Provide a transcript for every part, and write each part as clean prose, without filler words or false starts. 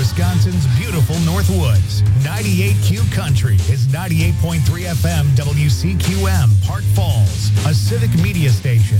Wisconsin's beautiful Northwoods. 98Q Country is 98.3 FM WCQM, Park Falls, a civic media station.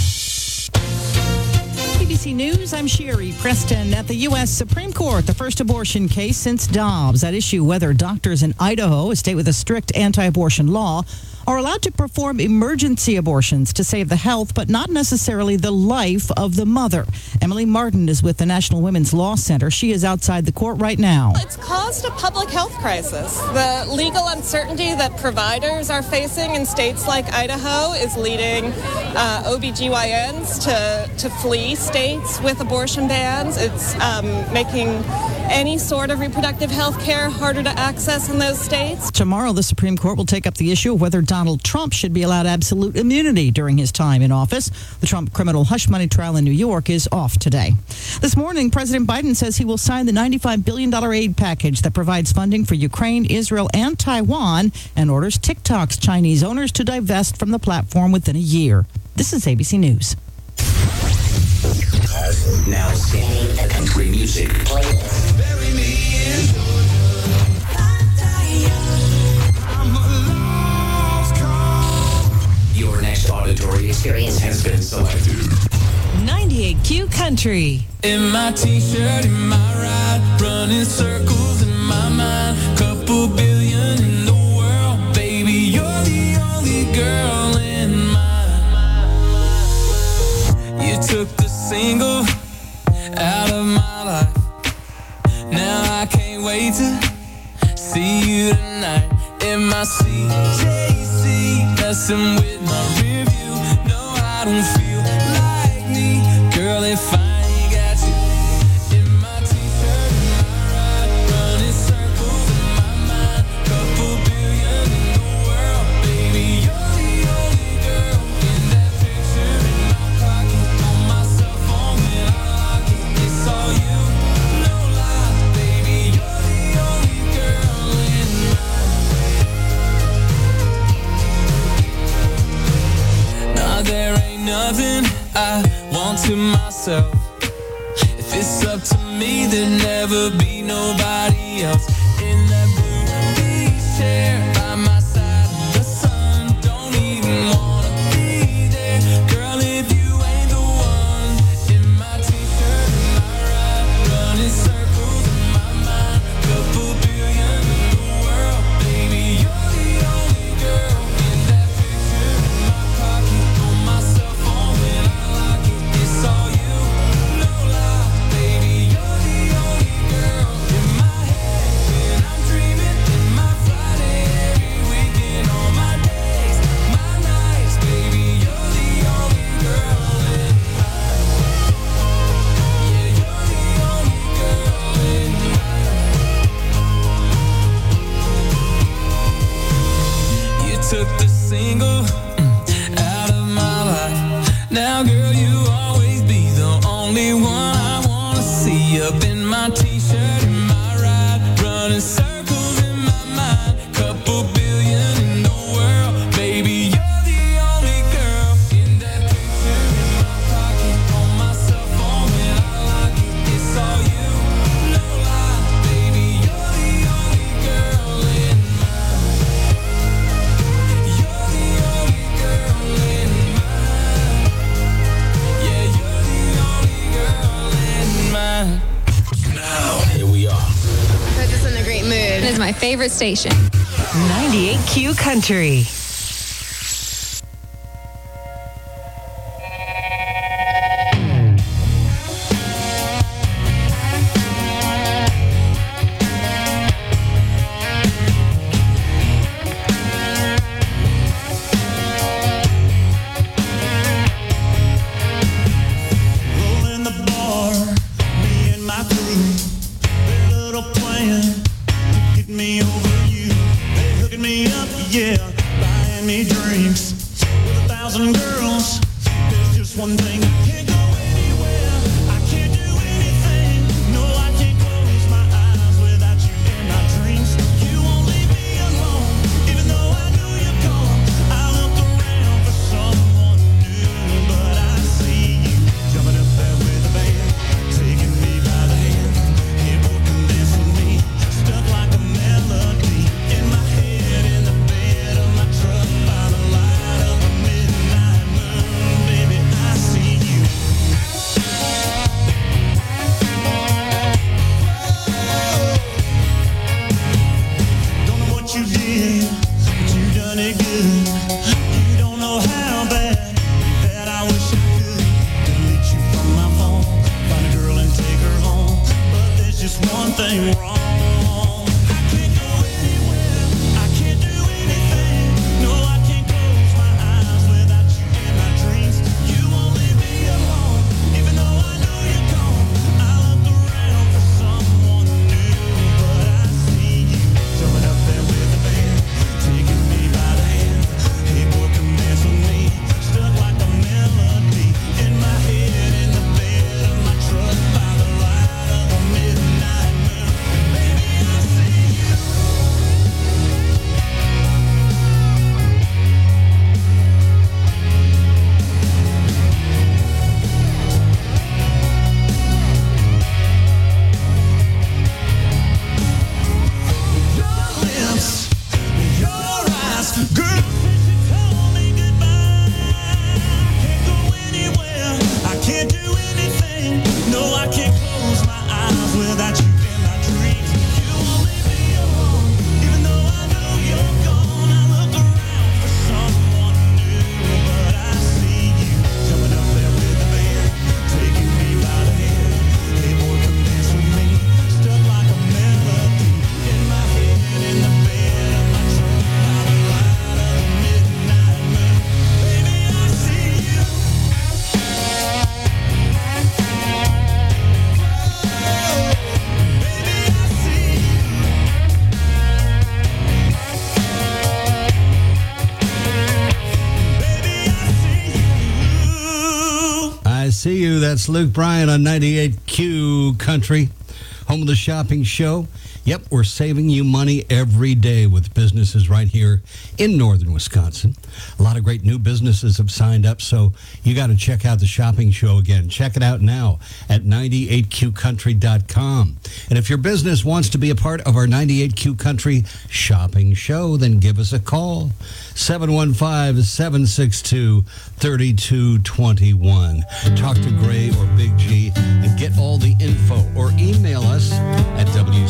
ABC News, I'm Sherry Preston. At the U.S. Supreme Court, the first abortion case since Dobbs. At issue whether doctors in Idaho, a state with a strict anti-abortion law, are allowed to perform emergency abortions to save the health, but not necessarily the life of the mother. Emily Martin is with the National Women's Law Center. She is outside the court right now. It's caused a public health crisis. The legal uncertainty that providers are facing in states like Idaho is leading OBGYNs to flee states with abortion bans. It's making any sort of reproductive health care harder to access in those states. Tomorrow, the Supreme Court will take up the issue of whether Donald Trump should be allowed absolute immunity during his time in office. The Trump criminal hush money trial in New York is off today. This morning, President Biden says he will sign the $95 billion aid package that provides funding for Ukraine, Israel, and Taiwan, and orders TikTok's Chinese owners to divest from the platform within a year. This is ABC News. Now singing the country music playlist. Bury me in your next auditory experience has been selected. 98Q Country. In my t-shirt, in my ride, running circles in my mind. Couple billion in the world, baby, you're the only girl in mine. You took the single out of my life. Now I can't wait to see you tonight. In my CJC, messing with my rear view. No, I don't feel like me, girl, if I ain't got you. In my t-shirt, in my ride, running circles in my mind. Couple billion in the world, baby, you're the only girl. In that picture in my pocket, on my cell phone when I lock it, it's all you, no lie, baby, you're the only girl in mine. Nah, there ain't nothing I want to myself. If it's up to me, there'd never be nobody else. In that blue beach chair by my side in the sun, don't even wanna be there, girl, if you ain't the one. In my t-shirt, in my ride, running circles in my mind. Couple billion in the world, baby, you're the only girl. In that picture in my pocket, on my cell phone when I lock it, it's all you, no lie, baby, you're the only girl. In my head when I'm dreaming, in my Friday every weekend, on my days, my nights, baby, you're the only girl in mine. Yeah, you're the only girl in mine. You took the single out of my life. Now, girl, you always be the only one I wanna see. Up in my t-shirt, in my ride, running circles in my mind. Couple billion in the world, baby, you're the only girl. In that picture in my pocket, on my cell phone when I lock it, it's all you, no lie, baby, you're the only girl in mine. You're the only girl in mine. Yeah, you're the only girl in mine. Now, here we are. Puts us in a great mood. It is my favorite station. 98Q Country. Rolling the bar, me and my crew, their little plan to get me over you. They hooking me up, yeah, buying me drinks with 1,000 girls. There's just one thing, I can't go anywhere, I can't do anything. No, I can't close my eyes without you in my dreams. You won't leave me alone, even though I know you're gone. I look around for someone new, but I see you jumping up there with the band, taking me by the hand, hip hooking them see you. That's Luke Bryan on 98Q Country, home of the shopping show. Yep, we're saving you money every day with businesses right here in northern Wisconsin. A lot of great new businesses have signed up, so you got to check out the shopping show again. Check it out now at 98qcountry.com. And if your business wants to be a part of our 98Q Country shopping show, then give us a call. 715-762-3221. Talk to Gray or Big G and get all the info, or email us at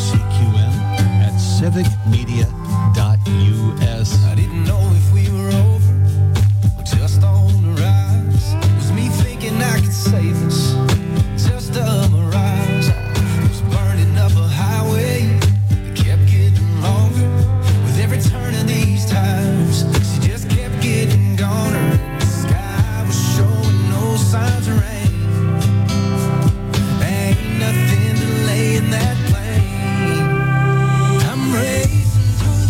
wcqm@civicmedia.us. I didn't know if we were over or just on the rise. Was me thinking I could save us, just a mirage. I was burning up a highway that kept getting longer with every turn of these tires. She just kept getting goner. The sky was showing no signs of rain. Ain't nothing delaying that plane. I'm racing through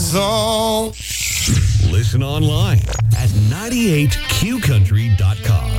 song. Listen online at 98qcountry.com.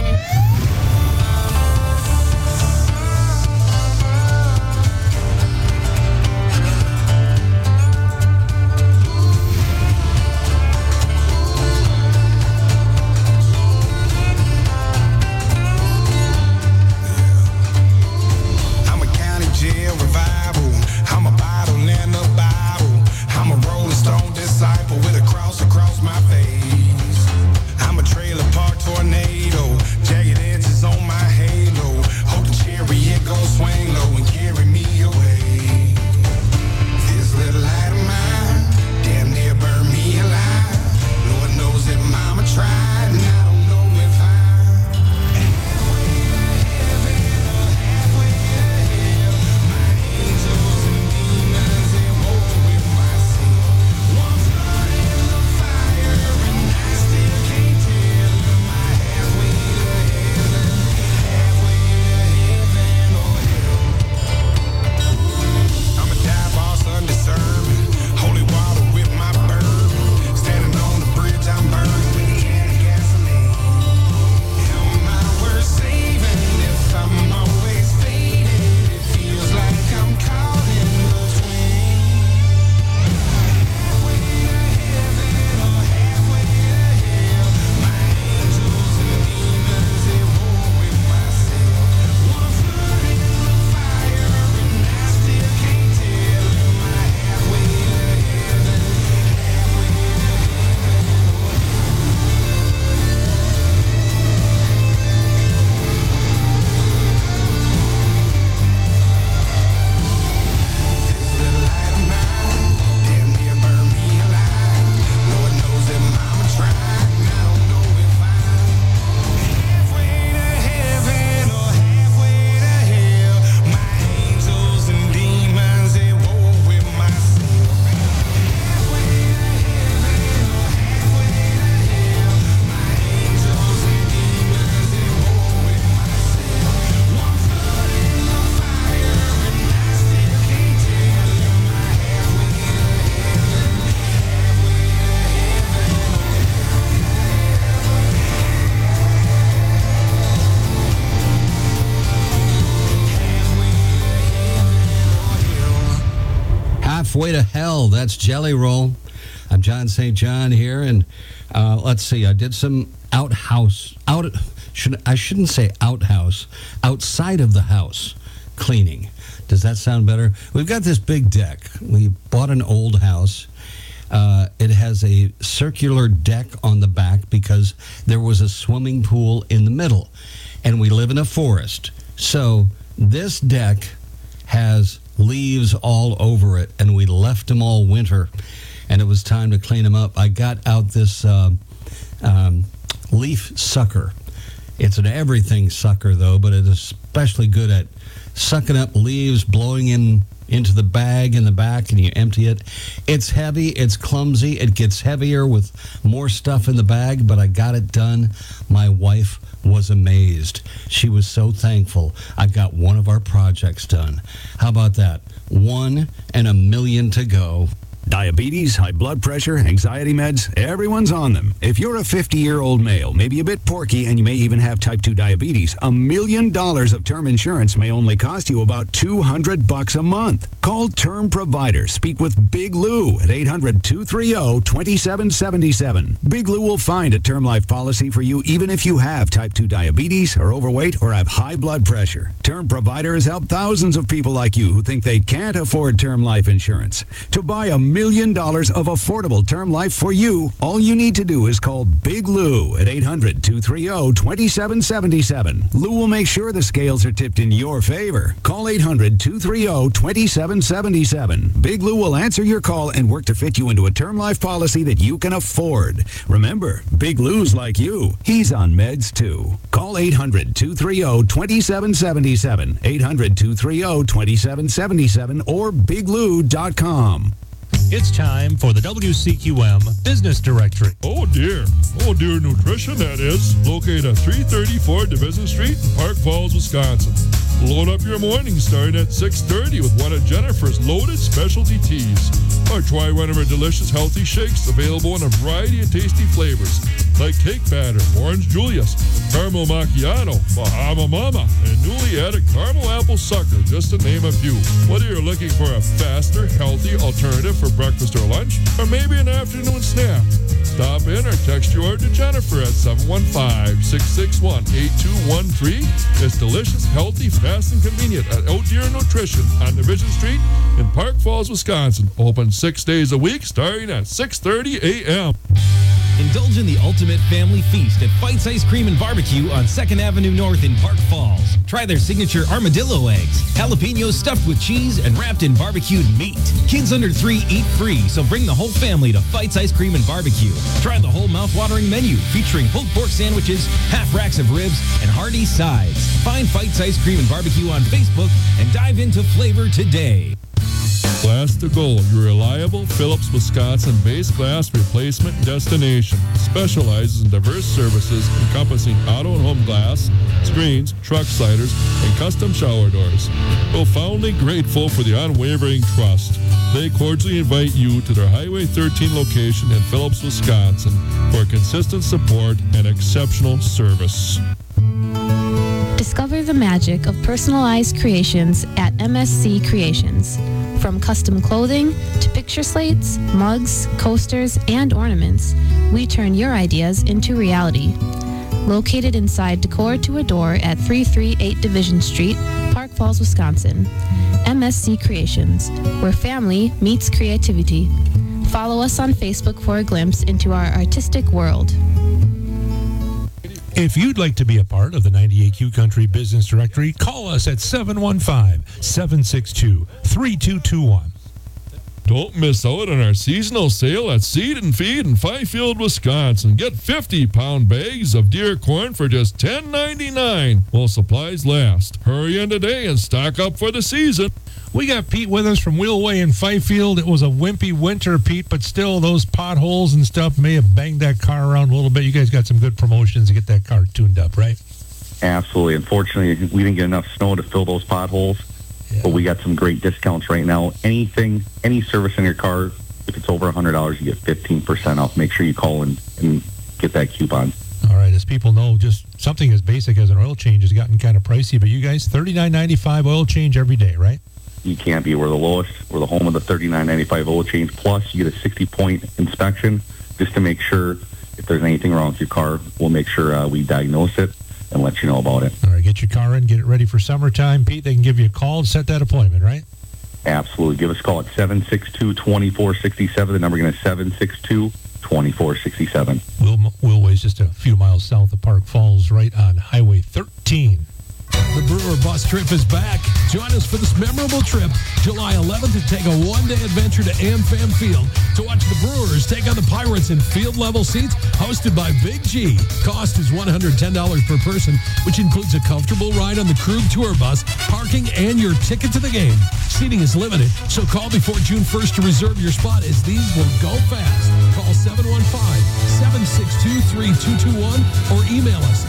Halfway to Hell, that's Jelly Roll. I'm John St. John here, and let's see, I did some outside of the house cleaning. Does that sound better? We've got this big deck. We bought an old house. It has a circular deck on the back because there was a swimming pool in the middle, and we live in a forest. So this deck has leaves all over it, and we left them all winter, and it was time to clean them up. I got out this leaf sucker. It's an everything sucker, though, but it's especially good at sucking up leaves, blowing into the bag in the back, and you empty it. It's heavy, it's clumsy, it gets heavier with more stuff in the bag, but I got it done. My wife was amazed. She was so thankful I got one of our projects done. How about that? 1 and a million to go. Diabetes, high blood pressure, anxiety meds, everyone's on them. If you're a 50-year-old male, maybe a bit porky, and you may even have type 2 diabetes, $1 million of term insurance may only cost you about $200 a month. Call Term Provider. Speak with Big Lou at 800-230-2777. Big Lou will find a term life policy for you even if you have type 2 diabetes, are overweight, or have high blood pressure. Term Provider has helped thousands of people like you who think they can't afford term life insurance. To buy $1 million of affordable term life for you, all you need to do is call Big Lou at 800-230-2777. Lou will make sure the scales are tipped in your favor. Call 800-230-2777. Big Lou will answer your call and work to fit you into a term life policy that you can afford. Remember, Big Lou's like you. He's on meds too. Call 800-230-2777. 800-230-2777 or biglou.com. It's time for the WCQM Business Directory. Oh dear nutrition, that is. Located at 334 Division Street in Park Falls, Wisconsin. Load up your morning starting at 6:30 with one of Jennifer's loaded specialty teas. Or try one of our delicious healthy shakes available in a variety of tasty flavors like cake batter, orange Julius, caramel macchiato, Bahama Mama, and newly added caramel apple sucker, just to name a few. Whether you're looking for a faster, healthy alternative for breakfast or lunch, or maybe an afternoon snack, stop in or text your order to Jennifer at 715-661-8213. It's delicious, healthy, fast, and convenient at Oh Deer Nutrition on Division Street in Park Falls, Wisconsin. Open 6 days a week starting at 6:30 a.m. Indulge in the ultimate family feast at Fights Ice Cream and Barbecue on 2nd Avenue North in Park Falls. Try their signature armadillo eggs, jalapenos stuffed with cheese and wrapped in barbecued meat. Kids under 3 eat free, so bring the whole family to Fights Ice Cream and Barbecue. Try the whole mouth-watering menu featuring pulled pork sandwiches, half racks of ribs, and hearty sides. Find Fights Ice Cream and Barbecue on Facebook and dive into flavor today. Glass to Go, your reliable Phillips, Wisconsin-based glass replacement destination. Specializes in diverse services encompassing auto and home glass, screens, truck sliders, and custom shower doors. Profoundly grateful for the unwavering trust. They cordially invite you to their Highway 13 location in Phillips, Wisconsin for consistent support and exceptional service. Discover the magic of personalized creations at MSC Creations. From custom clothing to picture slates, mugs, coasters, and ornaments, we turn your ideas into reality. Located inside Decor to Adore at 338 Division Street, Park Falls, Wisconsin. MSC Creations, where family meets creativity. Follow us on Facebook for a glimpse into our artistic world. If you'd like to be a part of the 98Q Country Business Directory, call us at 715-762-3221. Don't miss out on our seasonal sale at Seed and Feed in Fifield, Wisconsin. Get 50-pound bags of deer corn for just $10.99 while supplies last. Hurry in today and stock up for the season. We got Pete with us from Wheelway in Fifield. It was a wimpy winter, Pete, but still those potholes and stuff may have banged that car around a little bit. You guys got some good promotions to get that car tuned up, right? Absolutely. Unfortunately, we didn't get enough snow to fill those potholes, but we got some great discounts right now. Any service in your car, if it's over $100, you get 15% off. Make sure you call and get that coupon. All right, as people know, just something as basic as an oil change has gotten kind of pricey, but you guys, $39.95 oil change every day, right? You can't be. We're the lowest. We're the home of the $39.95 oil change. Plus, you get a 60-point inspection just to make sure if there's anything wrong with your car. We'll make sure we diagnose it and let you know about it. All right, get your car in, get it ready for summertime. Pete, they can give you a call and set that appointment, right? Absolutely. Give us a call at 762-2467. The number again is 762-2467. Wheelway's just a few miles south of Park Falls, right on Highway 13. The Brewer Bus Trip is back. Join us for this memorable trip, July 11th, to take a one-day adventure to AmFam Field to watch the Brewers take on the Pirates in field-level seats hosted by Big G. Cost is $110 per person, which includes a comfortable ride on the Krug Tour Bus, parking, and your ticket to the game. Seating is limited, so call before June 1st to reserve your spot, as these will go fast. Call 715-762-3221 or email us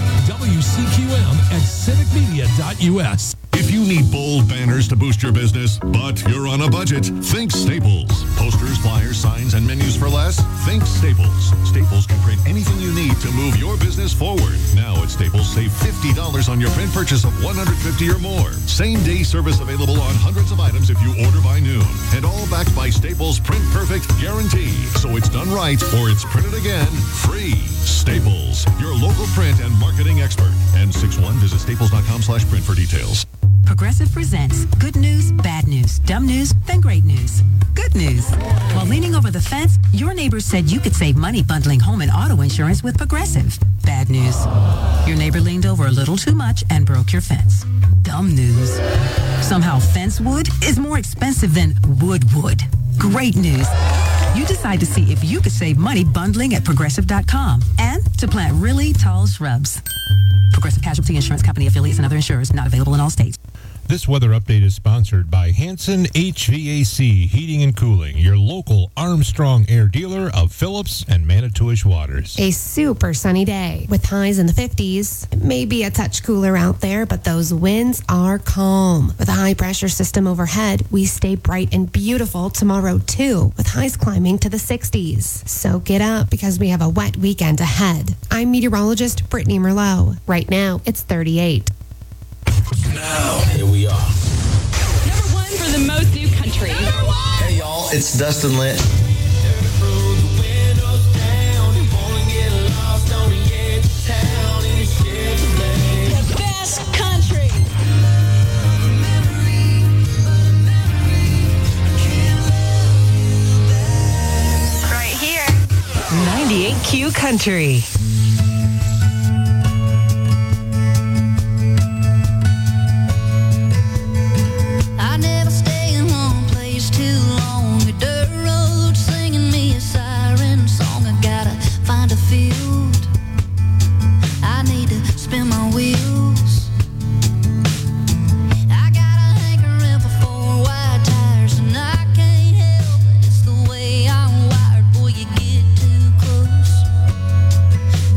WCQM@civicmedia.us. If you need bold banners to boost your business, but you're on a budget, think Staples. Posters, flyers, signs, and menus for less? Think Staples. Staples can print anything you need to move your business forward. Now at Staples, save $50 on your print purchase of $150 or more. Same-day service available on hundreds of items if you order by noon. And all backed by Staples' Print Perfect guarantee. So it's done right or it's printed again free. Staples, your local print and marketing expert. N61, visit staples.com/print for details. Progressive presents good news, bad news, dumb news, then great news. Good news. While leaning over the fence, your neighbors said you could save money bundling home and auto insurance with Progressive. Bad news. Your neighbor leaned over a little too much and broke your fence. Dumb news. Somehow fence wood is more expensive than wood. Great news. You decide to see if you could save money bundling at Progressive.com and to plant really tall shrubs. Progressive Casualty Insurance Company affiliates and other insurers not available in all states. This weather update is sponsored by Hanson HVAC Heating and Cooling, your local Armstrong Air dealer of Phillips and Manitowish Waters. A super sunny day with highs in the 50s. It may be a touch cooler out there, but those winds are calm. With a high pressure system overhead, we stay bright and beautiful tomorrow too, with highs climbing to the 60s. So get up because we have a wet weekend ahead. I'm meteorologist Brittany Merlot. Right now, it's 38. Now, here we are. Number one for the most new country. Hey, y'all, it's Dustin Lynch. The best country. Right here. 98Q Country. I never stay in one place too long. A dirt road singing me a siren song. I gotta find a field. I need to spin my wheels. I got a hankering for four wide tires, and I can't help it. It's the way I'm wired. Boy, you get too close.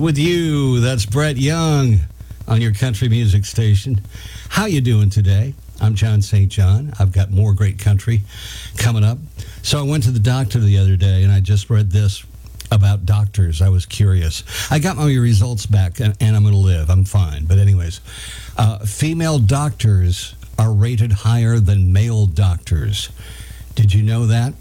with you. That's Brett Young on your country music station. How you doing today? I'm John St. John. I've got more great country coming up. So I went to the doctor the other day, and I just read this about doctors. I was curious. I got my results back, and I'm going to live. I'm fine. But anyways, female doctors are rated higher than male doctors. Did you know that?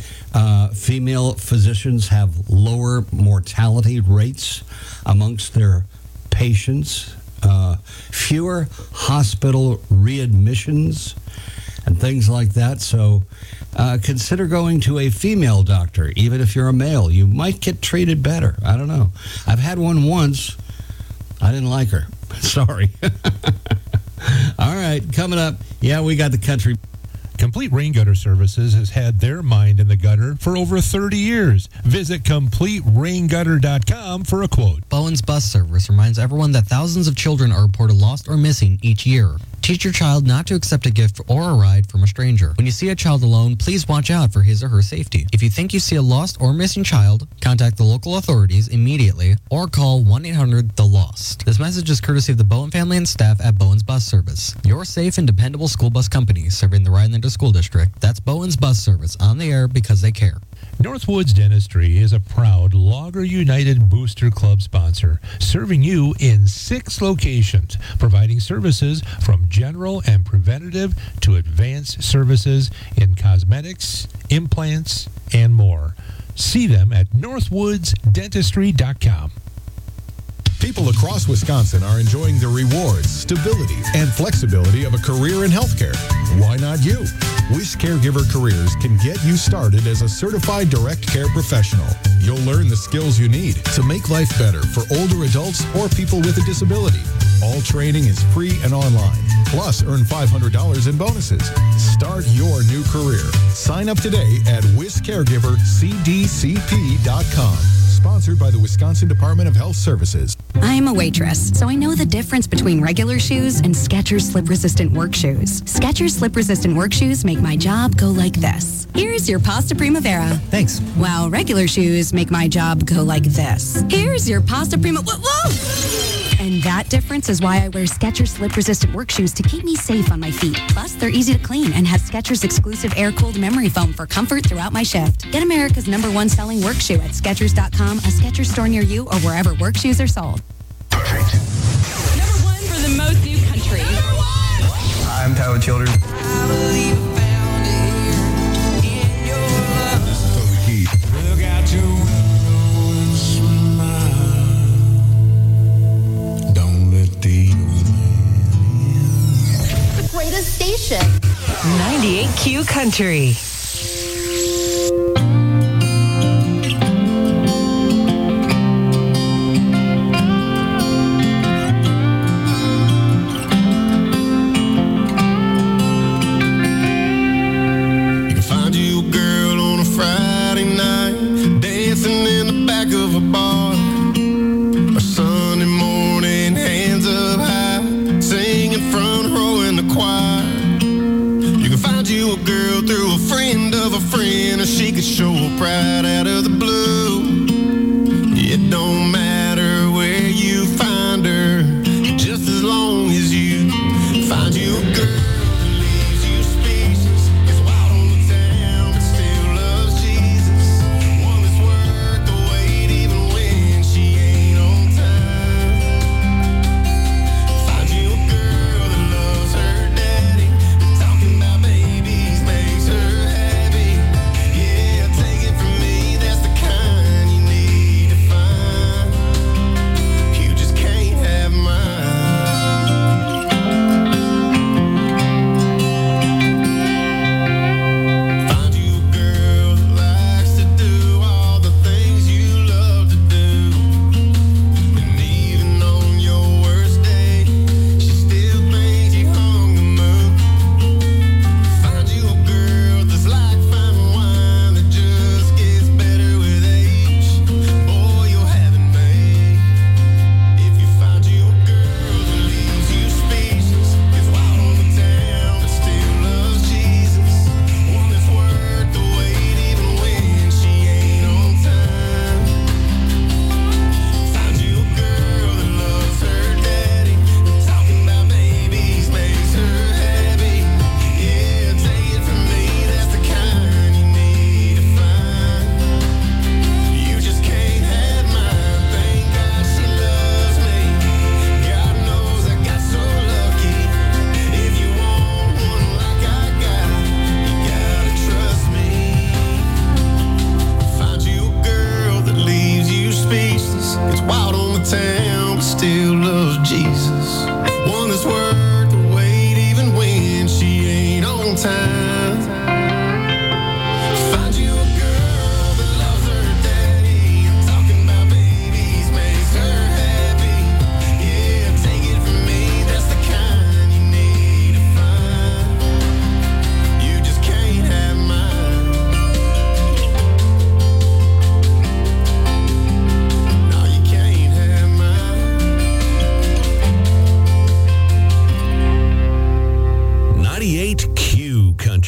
Female physicians have lower mortality rates amongst their patients, fewer hospital readmissions, and things like that. So consider going to a female doctor. Even if you're a male, you might get treated better. I don't know. I've had one once. I didn't like her. Sorry. All right, coming up. Yeah, we got the country. Complete Rain Gutter Services has had their mind in the gutter for over 30 years. Visit CompleteRainGutter.com for a quote. Bowen's Bus Service reminds everyone that thousands of children are reported lost or missing each year. Teach your child not to accept a gift or a ride from a stranger. When you see a child alone, please watch out for his or her safety. If you think you see a lost or missing child, contact the local authorities immediately or call 1-800-THE-LOST. This message is courtesy of the Bowen family and staff at Bowen's Bus Service, your safe and dependable school bus company serving the Rhinelander School District. That's Bowen's Bus Service, on the air because they care. Northwoods Dentistry is a proud Logger United Booster Club sponsor, serving you in 6 locations, providing services from general and preventative to advanced services in cosmetics, implants, and more. See them at northwoodsdentistry.com. People across Wisconsin are enjoying the rewards, stability, and flexibility of a career in healthcare. Why not you? Wish Caregiver Careers can get you started as a certified direct care professional. You'll learn the skills you need to make life better for older adults or people with a disability. All training is free and online. Plus, earn $500 in bonuses. Start your new career. Sign up today at WishCaregiverCDCP.com. Sponsored by the Wisconsin Department of Health Services. I'm a waitress, so I know the difference between regular shoes and Skechers slip-resistant work shoes. Skechers slip-resistant work shoes make my job go like this. Here's your Pasta Primavera. Thanks. While regular shoes make my job go like this. Here's your Pasta Primavera. Whoa! And that difference is why I wear Skechers slip-resistant work shoes to keep me safe on my feet. Plus, they're easy to clean and have Skechers exclusive air-cooled memory foam for comfort throughout my shift. Get America's #1 selling work shoe at Skechers.com, a Skechers store near you, or wherever work shoes are sold. Perfect. #1 for the most new country. I'm Tyler Childers. This is Toby Keith. Look out your window and smile. Don't let the old man in. The greatest station. 98Q Country. Show her pride out of the blue. It don't matter where you find her, just as long as you find you a girl that leaves you speechless. Gets wild on the town, but still loves Jesus. One that's worth the wait, even when she ain't on time. Find you a girl that loves her daddy. Talking about babies makes her happy. Yeah, take it from me, that's the kind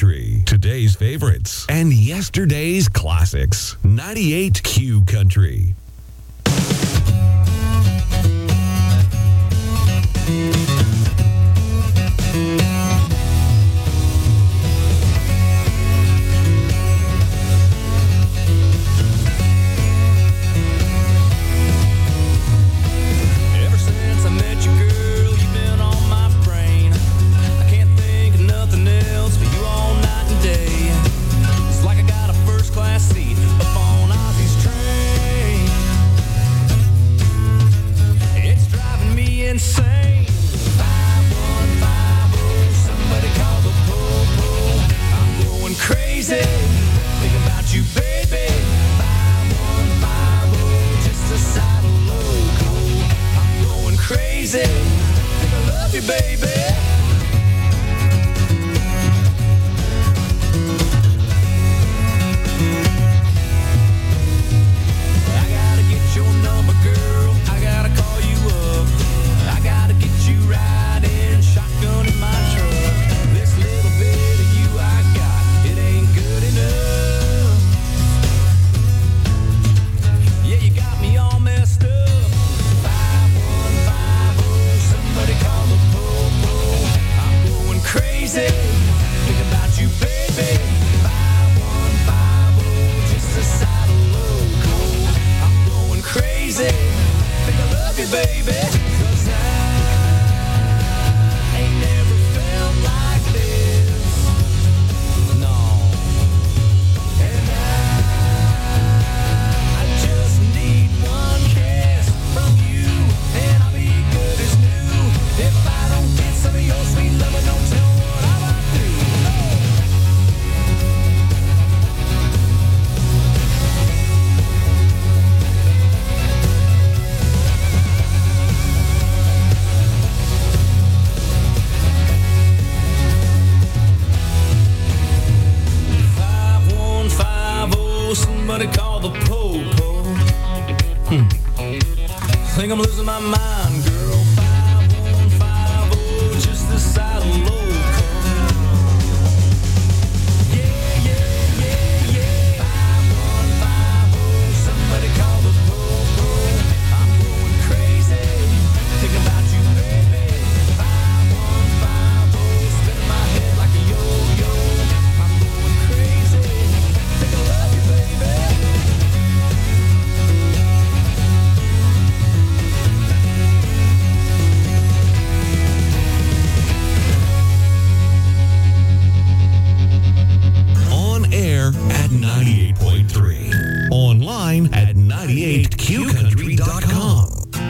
Country. Today's favorites and yesterday's classics. 98Q Country. Insane. 5150, somebody call the po-po. I'm going crazy, think about you, baby. 5150, just a side of loco. I'm going crazy, think I love you, baby. I gotta get your number, girl. I gotta call you up. I gotta get you riding shotgun in my truck. This little bit of you I got, it ain't good enough. Yeah, you got me all messed up. 5150, somebody call the po-po. I'm going crazy, think about you, baby. 5150, just a side of loco. I'm going crazy, think I love you, baby. 'Cause I ain't never felt like this. No. And I just need one kiss from you, and I'll be good as new. If I don't get some of your sweet love, don't tell what I might do. Somebody call the po-po. Think I'm losing my mind, girl. 5150, just the side of loco. Yeah, yeah, yeah, yeah. 5150, somebody call the po-po. I'm going crazy, thinking about you, baby. 5150, spinning my head like a yo-yo. I'm going crazy, think I love you, baby. On air at 98.3. Online at 98QCountry.com.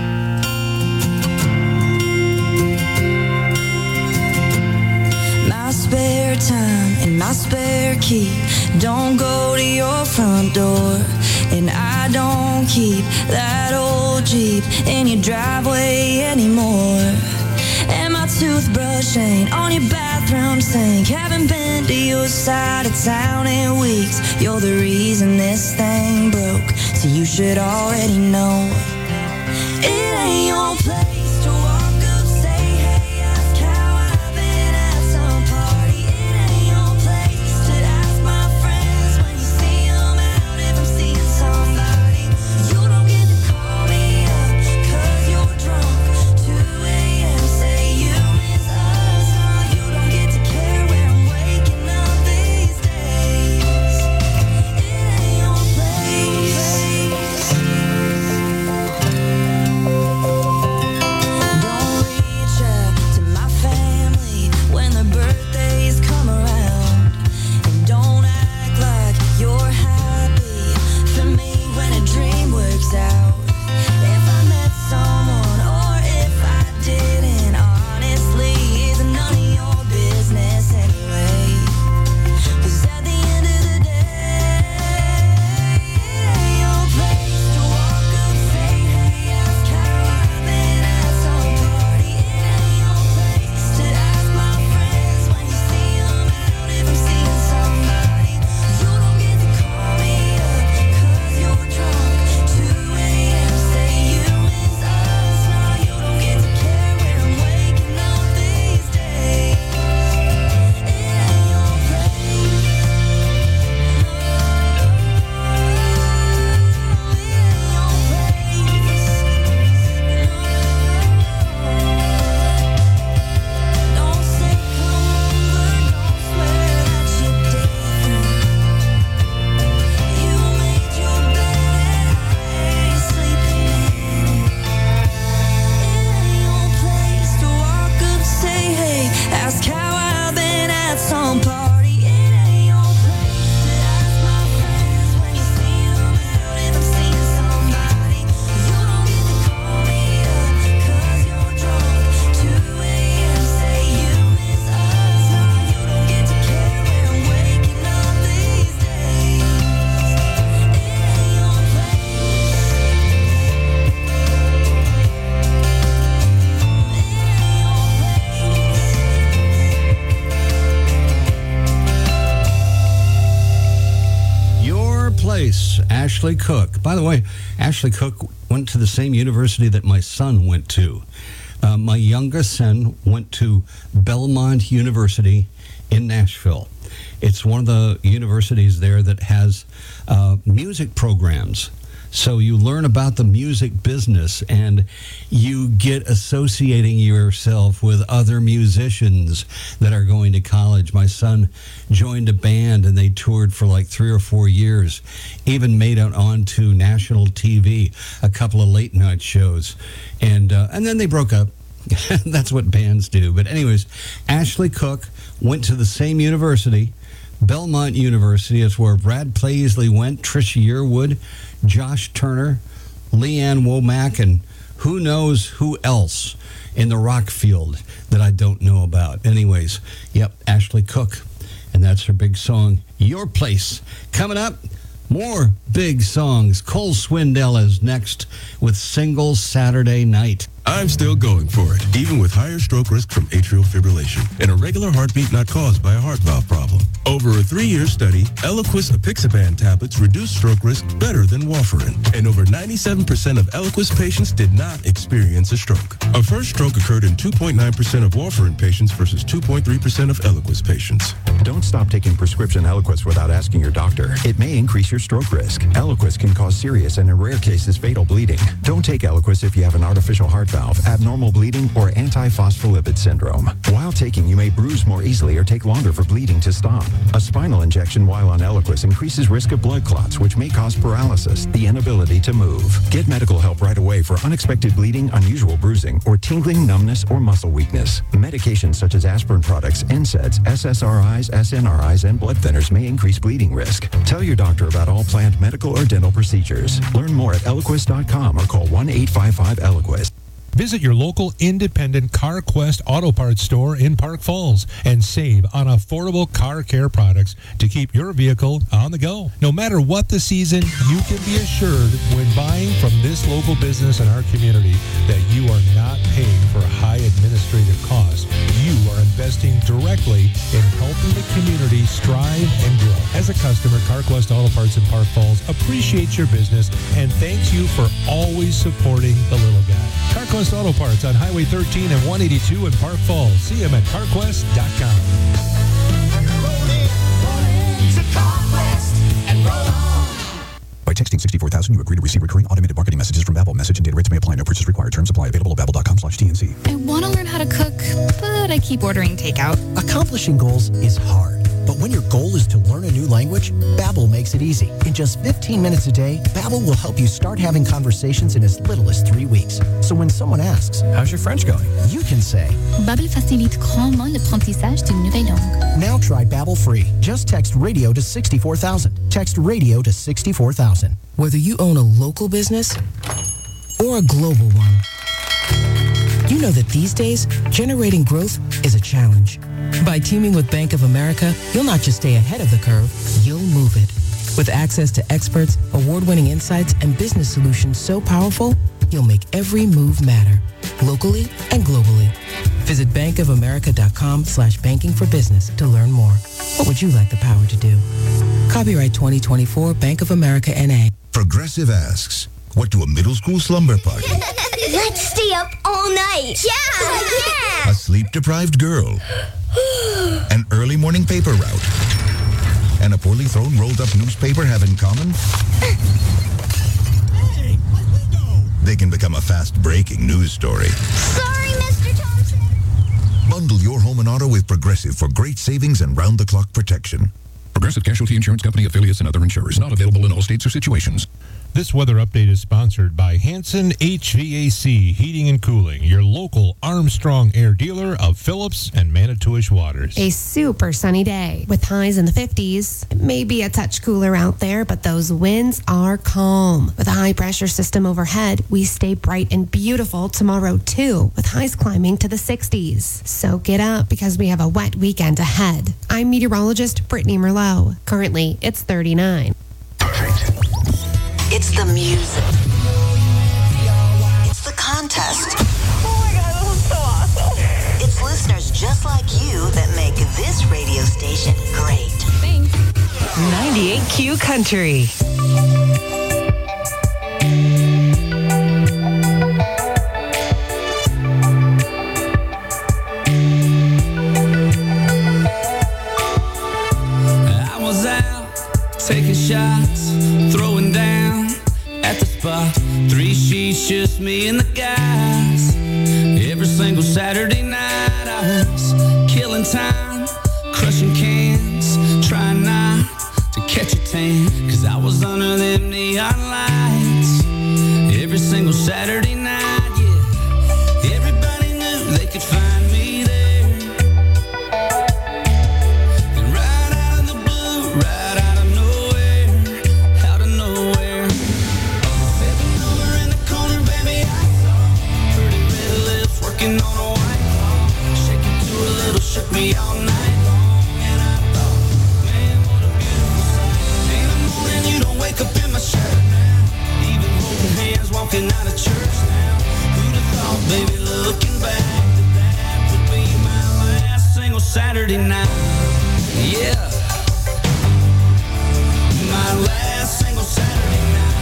My spare time and my spare key don't go to your front door, and I don't keep that old Jeep in your driveway anymore. And my toothbrush ain't on your bathroom sink. Haven't been to your side of town in weeks. You're the reason this thing broke, so you should already know. It ain't your place to walk up, say, hey, ask how I've been at some party. It ain't your place to ask my friends when you see them out if I'm seeing somebody. You don't get to call me up 'cause you're drunk. 2 a.m. say you miss us. You don't get to care where I'm waking up these days. It ain't your place. Ashley Cook. By the way, Ashley Cook went to the same university that my son went to. My youngest son went to Belmont University in Nashville. It's one of the universities there that has music programs. So you learn about the music business and you get associating yourself with other musicians that are going to college. My son joined a band and they toured for like 3 or 4 years, even made it onto national TV, a couple of late night shows. And then they broke up. That's what bands do. But anyways, Ashley Cook went to the same university, Belmont University. It's where Brad Paisley went, Trisha Yearwood, Josh Turner, Leanne Womack, and who knows who else in the rock field that I don't know about. Anyways, yep, Ashley Cook. And that's her big song, Your Place. Coming up, more big songs. Cole Swindell is next with Single Saturday Night. I'm still going for it, even with higher stroke risk from atrial fibrillation and a regular heartbeat not caused by a heart valve problem. Over a 3-year study, Eliquis apixaban tablets reduce stroke risk better than warfarin, and over 97% of Eliquis patients did not experience a stroke. A first stroke occurred in 2.9% of warfarin patients versus 2.3% of Eliquis patients. Don't stop taking prescription Eliquis without asking your doctor. It may increase your stroke risk. Eliquis can cause serious and in rare cases fatal bleeding. Don't take Eliquis if you have an artificial heart valve, abnormal bleeding, or antiphospholipid syndrome. While taking, you may bruise more easily or take longer for bleeding to stop. A spinal injection while on Eliquis increases risk of blood clots, which may cause paralysis, the inability to move. Get medical help right away for unexpected bleeding, unusual bruising, or tingling, numbness, or muscle weakness. Medications such as aspirin products, NSAIDs, SSRIs, SNRIs, and blood thinners may increase bleeding risk. Tell your doctor about all planned medical or dental procedures. Learn more at Eliquis.com or call 1-855-ELIQUIS. Visit your local independent CarQuest Auto Parts store in Park Falls and save on affordable car care products to keep your vehicle on the go. No matter what the season, you can be assured when buying from this local business in our community that you are not paying for high administrative costs. You are investing directly in helping the community strive and grow. As a customer, CarQuest Auto Parts in Park Falls appreciates your business and thanks you for always supporting the little guy. CarQuest Auto Parts on Highway 13 and 182 in Park Falls. See them at CarQuest.com. By texting 64,000, you agree to receive recurring automated marketing messages from Babbel. Message and data rates may apply. No purchase required. Terms apply. Available at babbel.com/TNC. I want to learn how to cook, but I keep ordering takeout. Accomplishing goals is hard. But when your goal is to learn a new language, Babbel makes it easy. In just 15 minutes a day, Babbel will help you start having conversations in as little as 3 weeks. So when someone asks, "How's your French going?" you can say, Babbel facilite grandement l'apprentissage d'une nouvelle langue. Now try Babbel free. Just text radio to 64,000. Text radio to 64,000. Whether you own a local business or a global one, you know that these days, generating growth is a challenge. By teaming with Bank of America, you'll not just stay ahead of the curve, you'll move it. With access to experts, award-winning insights, and business solutions so powerful, you'll make every move matter, locally and globally. Visit bankofamerica.com/banking for business to learn more. What would you like the power to do? Copyright 2024 Bank of America N.A. Progressive asks, what do a middle school slumber party, Let's stay up all night. Yeah! a sleep-deprived girl, an early morning paper route, and a poorly thrown rolled-up newspaper have in common? They can become a fast-breaking news story. Sorry, Mr. Thompson. Bundle your home and auto with Progressive for great savings and round-the-clock protection. Progressive Casualty Insurance Company, affiliates, and other insurers. Not available in all states or situations. This weather update is sponsored by Hanson HVAC Heating and Cooling, your local Armstrong Air dealer of Phillips and Manitowish Waters. A super sunny day with highs in the 50s. It may be a touch cooler out there, but those winds are calm. With a high pressure system overhead, we stay bright and beautiful tomorrow too, with highs climbing to the 60s. So get up because we have a wet weekend ahead. I'm meteorologist Brittany Merlot. Currently, it's 39. It's the music. It's the contest. Oh my God, this is so awesome. It's listeners just like you that make this radio station great. Thanks. 98Q Country. me and the guys. Every single Saturday night I was killing time, crushing cans, trying not to catch a tan, 'cause I was under them neon lights. Every single Saturday night, yeah, everybody knew they could find me there. And right out of the blue, right out of nowhere, stepping over in the corner, baby, I saw pretty red lips working on a white claw, shaking to a little, shook me all night long, and I thought, man, what a beautiful sight. In the morning, you don't wake up in my shirt now, even holding hands, walking out of church now. Who'd have thought, baby, looking back, that would be my last single Saturday night. Yeah, my last single Saturday night.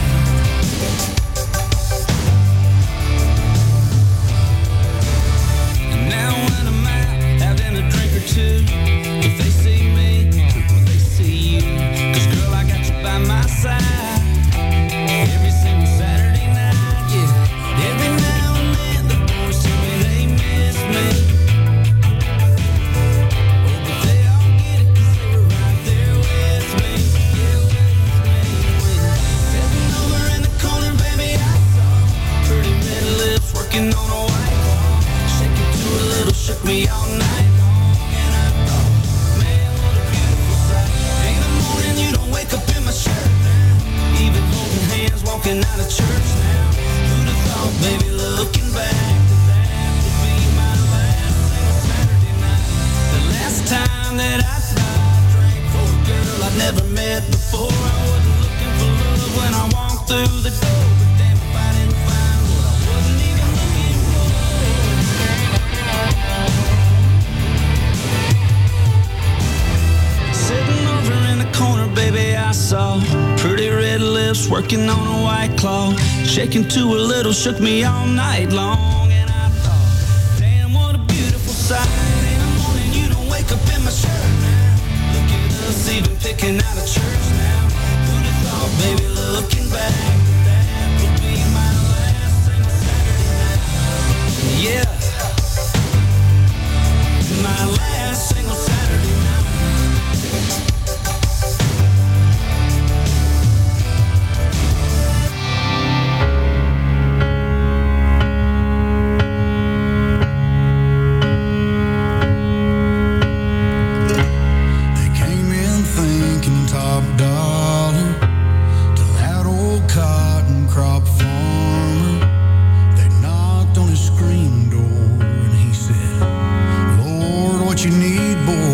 And now when I'm out having a drink or two, if they see me, will they see you? 'Cause girl, I got you by my side every single Saturday night, yeah. Every now and then the boys tell me they miss me, oh, but they all get it 'cause they were right there with me, yeah, with me. Sitting over in the corner, baby, I saw pretty red lips working on a white claw, shaking to a little, shook me all night long, and I thought, man, what a beautiful sight. In the morning, you don't wake up in my shirt now, even holding hands, walking out of church now. Who'd have thought, baby, looking back, that would be my last single Saturday night. The last time that I drank for a girl I'd never met before. I wasn't looking for love when I walked through the door, but damn if I didn't find what I wasn't even looking for. Sitting over in the corner, baby, I saw pretty red lips working on a white claw, shaking to a little, shook me all night long, and I thought, damn, what a beautiful sight. In the morning, you don't wake up in my shirt now, look at us even picking out of church now. Who'd have thought, baby, looking back, that would be my last single Saturday night. Yeah, my last single Saturday night. You need, boy.